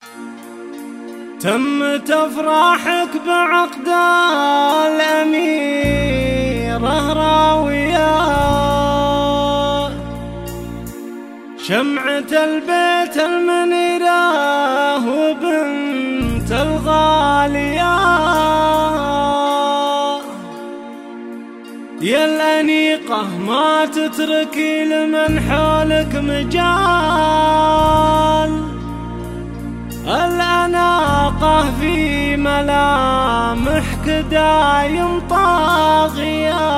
تمت أفراحك بعقد الأميرة راوية، شمعة البيت المنيرة وبنت الغالية. يا الأنيقة ما تتركي لمن حولك مجال، الأناقة في ملامحك دايم طاغية.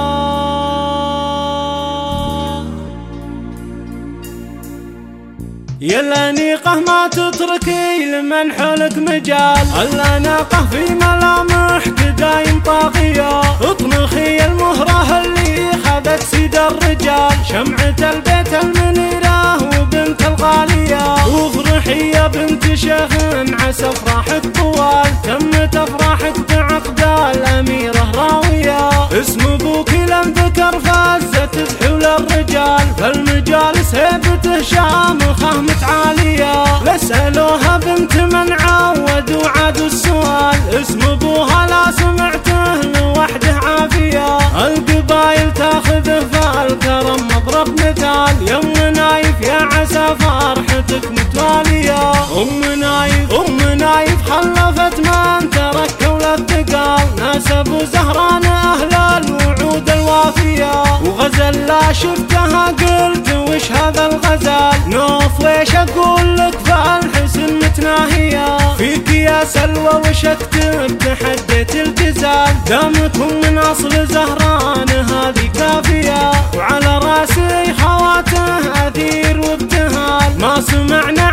يا الأنيقة ما تتركي لمن حولك مجال، الأناقة في ملامحك دايم طاغية. اطنخي المهرة اللي خذت سيد الرجال، شمعة البيت المنيرة وبنت الغالية. وافرحي يا بنت شيخ عسى افراحك طوال، تمت افراحك بعقد الأميرة راوية. اسم ابوك لم ذكر فازت تحول الرجال، فالمجالس هيبته شامخة متعالية. لسألوها بنت من عود وعاد السؤال، اسم ابوها لا سمعته لوحده عافية. القبايل تاخذه فالكرم مضرب مثال، يم نايف يا عسى فرحتك متوالية. أم نايف خلفت من ترك ولا الثقال، ناسب زهران أهل الوعود الوافية. وغزل لا شفتها قلت وش هذا الغزال، نوف ويش أقول لك فالحسن متناهية. فيك يا سلوى وش أكتب تحديت الجزال، دامكم من أصل زهران هذه كافية. وعلى راسي خواته أثير وابتهال، ما سمعنا